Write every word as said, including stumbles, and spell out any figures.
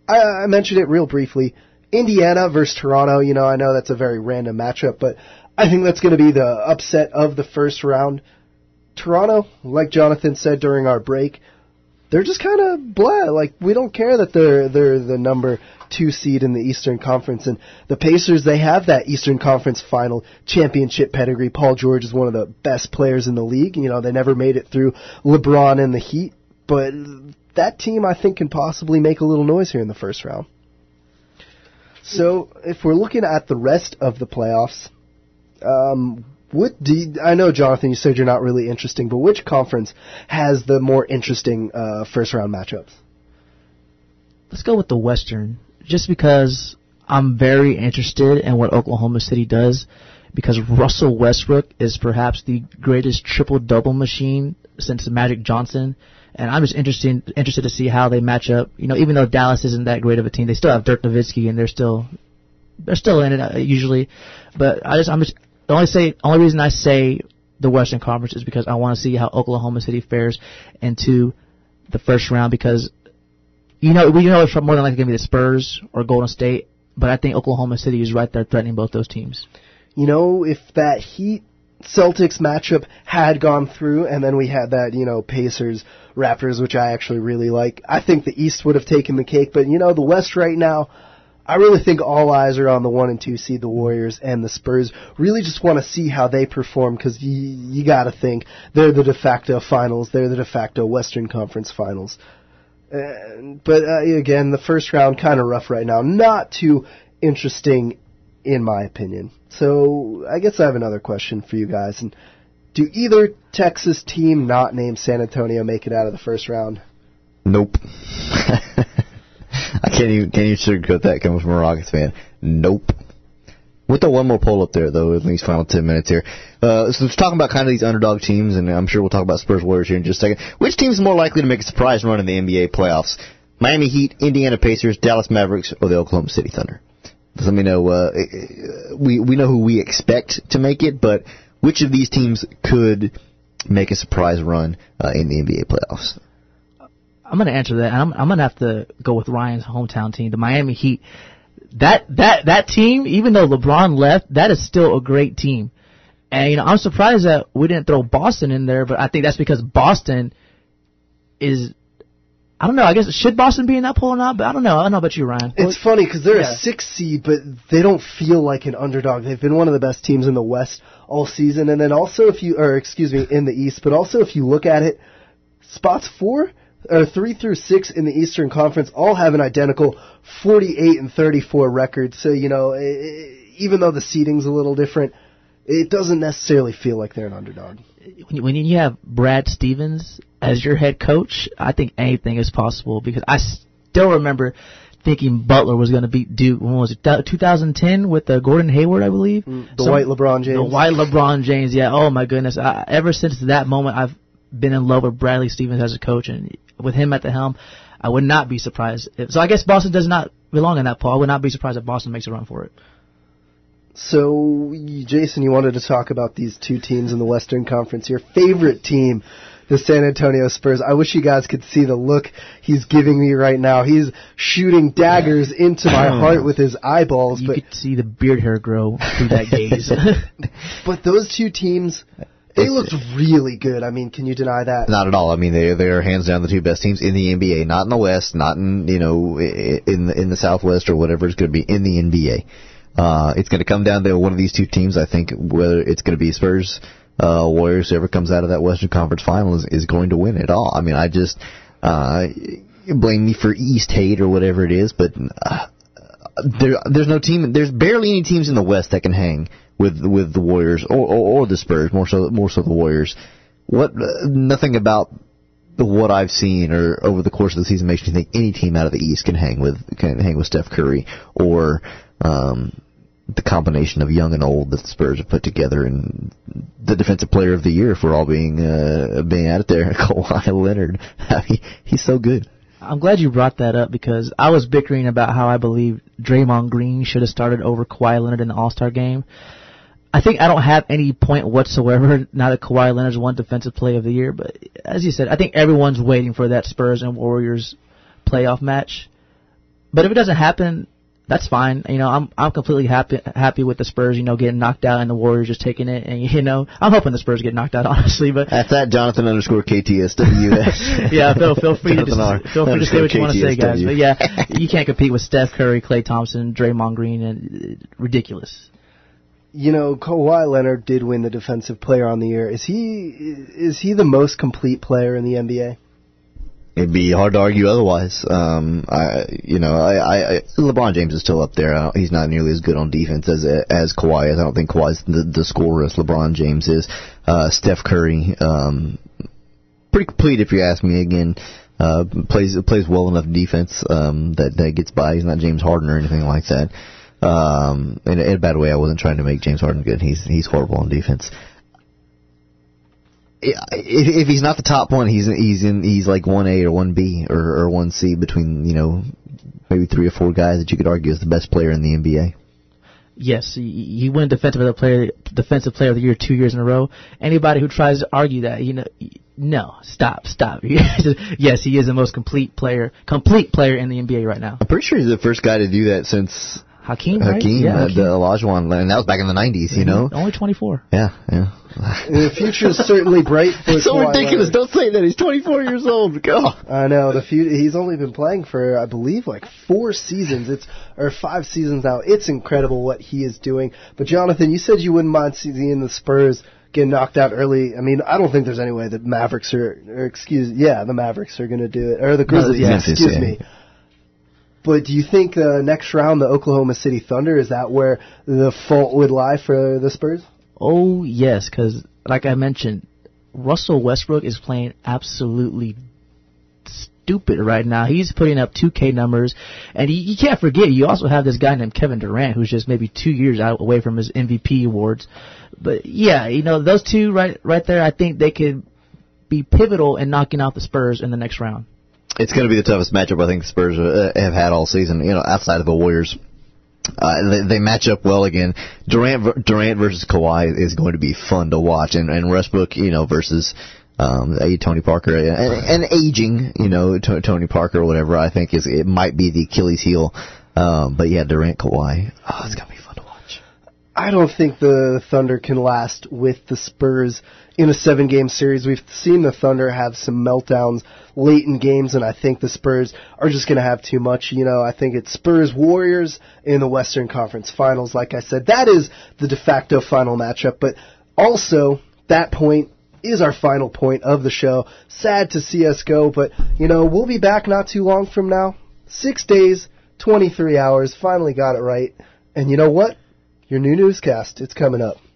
I, I mentioned it real briefly. Indiana versus Toronto, you know, I know that's a very random matchup, but I think that's going to be the upset of the first round. Toronto, like Jonathan said during our break, they're just kind of blah. Like, we don't care that they're they're the number two seed in the Eastern Conference. And the Pacers, they have that Eastern Conference final championship pedigree. Paul George is one of the best players in the league. You know, they never made it through LeBron and the Heat. But that team, I think, can possibly make a little noise here in the first round. So, if we're looking at the rest of the playoffs, um... What do you, I know, Jonathan, you said you're not really interesting, but which conference has the more interesting uh, first-round matchups? Let's go with the Western, just because I'm very interested in what Oklahoma City does, because Russell Westbrook is perhaps the greatest triple-double machine since Magic Johnson, and I'm just interested interested to see how they match up. You know, even though Dallas isn't that great of a team, they still have Dirk Nowitzki, and they're still they're still in it uh, usually. But I just I'm just The only say, only reason I say the Western Conference is because I want to see how Oklahoma City fares into the first round, because you know we know it's more than likely going to be the Spurs or Golden State, but I think Oklahoma City is right there threatening both those teams. You know, if that Heat Celtics matchup had gone through, and then we had that, you know, Pacers Raptors, which I actually really like, I think the East would have taken the cake. But you know, the West right now, I really think all eyes are on the one and two seed, the Warriors and the Spurs. Really just want to see how they perform, because you, you got to think they're the de facto finals. They're the de facto Western Conference finals. Uh, but uh, again, the first round kind of rough right now. Not too interesting, in my opinion. So I guess I have another question for you guys. And do either Texas team not named San Antonio make it out of the first round? Nope. I can't even can't even sugarcoat that coming from a Rockets fan. Nope. We'll throw one more poll up there, though, in these final ten minutes here. Uh, so let's talk about kind of these underdog teams, and I'm sure we'll talk about Spurs Warriors here in just a second. Which team is more likely to make a surprise run in the N B A playoffs? Miami Heat, Indiana Pacers, Dallas Mavericks, or the Oklahoma City Thunder? Just let me know. Uh, we we know who we expect to make it, but which of these teams could make a surprise run uh, in the N B A playoffs? I'm going to answer that, and I'm, I'm going to have to go with Ryan's hometown team, the Miami Heat. That that that team, even though LeBron left, that is still a great team. And, you know, I'm surprised that we didn't throw Boston in there, but I think that's because Boston is, I don't know, I guess, should Boston be in that poll or not? But I don't know. I don't know about you, Ryan. It's well, funny because they're yeah. a six seed, but they don't feel like an underdog. They've been one of the best teams in the West all season. And then also if you, or excuse me, in the East, but also if you look at it, spots four, or three through six in the Eastern Conference all have an identical forty-eight and thirty-four record. So, you know, it, even though the seeding's a little different, it doesn't necessarily feel like they're an underdog. When you have Brad Stevens as your head coach, I think anything is possible, because I still remember thinking Butler was going to beat Duke. When was it? twenty ten with uh, Gordon Hayward, I believe. Mm, the Some, white LeBron James. The white LeBron James. Yeah. Oh my goodness. I, ever since that moment, I've been in love with Bradley Stevens as a coach, and with him at the helm, I would not be surprised. If, so I guess Boston does not belong in that poll. I would not be surprised if Boston makes a run for it. So, Jason, you wanted to talk about these two teams in the Western Conference. Your favorite team, the San Antonio Spurs. I wish you guys could see the look he's giving me right now. He's shooting daggers into my heart with his eyeballs. You but could see the beard hair grow through that gaze. But those two teams, they looked really good. I mean, can you deny that? Not at all. I mean, they they are hands down the two best teams in the N B A. Not in the West, not in you know in the in the Southwest or whatever it's going to be in the N B A. Uh, it's going to come down to one of these two teams. I think whether it's going to be Spurs, uh, Warriors, whoever comes out of that Western Conference Final is, is going to win it all. I mean, I just uh, blame me for East hate or whatever it is, but uh, there there's no team. There's barely any teams in the West that can hang with with the Warriors or, or, or the Spurs, more so more so the Warriors. What uh, nothing about the, what I've seen or over the course of the season makes me think any team out of the East can hang with can hang with Steph Curry or um, the combination of young and old that the Spurs have put together, and the Defensive Player of the Year, if we're all being uh, being at it there, Kawhi Leonard. I mean, he's so good. I'm glad you brought that up, because I was bickering about how I believe Draymond Green should have started over Kawhi Leonard in the All-Star game. I think I don't have any point whatsoever now that Kawhi Leonard's won Defensive Player of the Year, but as you said, I think everyone's waiting for that Spurs and Warriors playoff match. but if it doesn't happen, that's fine. You know, I'm I'm completely happy happy with the Spurs, you know, getting knocked out and the Warriors just taking it. And, you know, I'm hoping the Spurs get knocked out, honestly. But that's that Jonathan underscore K T S W S. Yeah, feel feel free to just, feel free to say what you want to say, guys. But yeah, you can't compete with Steph Curry, Klay Thompson, Draymond Green, and uh, ridiculous. You know, Kawhi Leonard did win the Defensive Player on the Year. Is he is he the most complete player in the N B A? It'd be hard to argue otherwise. Um, I, you know, I, I, LeBron James is still up there. I don't, he's not nearly as good on defense as as Kawhi is. I don't think Kawhi's the, the scorer as LeBron James is. Uh, Steph Curry, um, pretty complete if you ask me. Again, uh, plays plays well enough defense um, that that gets by. He's not James Harden or anything like that. Um, in, in a bad way, I wasn't trying to make James Harden good. He's he's horrible on defense. If, if he's not the top one, he's he's in he's like one A or one B or, or one C between, you know, maybe three or four guys that you could argue is the best player in the N B A. Yes, he, he won defensive player defensive player of the year two years in a row. Anybody who tries to argue that, you know, no, stop, stop. Yes, he is the most complete player, complete player in the N B A right now. I'm pretty sure he's the first guy to do that since Hakeem, right? Hakeem, yeah, uh, Hakeem. the Olajuwon, and that was back in the nineties, you know? Only twenty-four. Yeah, yeah. The future is certainly bright for It's so Kawhi ridiculous. Leonard. Don't say that. He's twenty-four years old. Go. I know. The few, he's only been playing for, I believe, like four seasons. It's or five seasons now. It's incredible what he is doing. But, Jonathan, you said you wouldn't mind seeing the Spurs get knocked out early. I mean, I don't think there's any way that Mavericks are, or excuse, yeah, the Mavericks are going to do it. Or the Grizzlies, yeah, excuse yeah. me. But do you think the next round, the Oklahoma City Thunder, is that where the fault would lie for the Spurs? Oh, yes, because, like I mentioned, Russell Westbrook is playing absolutely stupid right now. He's putting up two K numbers, and you, you can't forget, you also have this guy named Kevin Durant, who's just maybe two years out away from his M V P awards. But, yeah, you know, those two right right there, I think they could be pivotal in knocking out the Spurs in the next round. It's going to be the toughest matchup I think the Spurs uh, have had all season, you know, outside of the Warriors. Uh, they, they match up well again. Durant Durant versus Kawhi is going to be fun to watch, and, and Westbrook, you know, versus um, Tony Parker and, and aging, you know, t- Tony Parker or whatever. I think is it might be the Achilles heel. Um, but yeah, Durant Kawhi. Oh, it's gonna be fun to watch. I don't think the Thunder can last with the Spurs in a seven-game series. We've seen the Thunder have some meltdowns late in games, and I think the Spurs are just going to have too much. You know, I think it's Spurs-Warriors in the Western Conference Finals. Like I said, that is the de facto final matchup, but also that point is our final point of the show. Sad to see us go, but, you know, we'll be back not too long from now. Six days, twenty-three hours, finally got it right. And you know what? Your new newscast, it's coming up.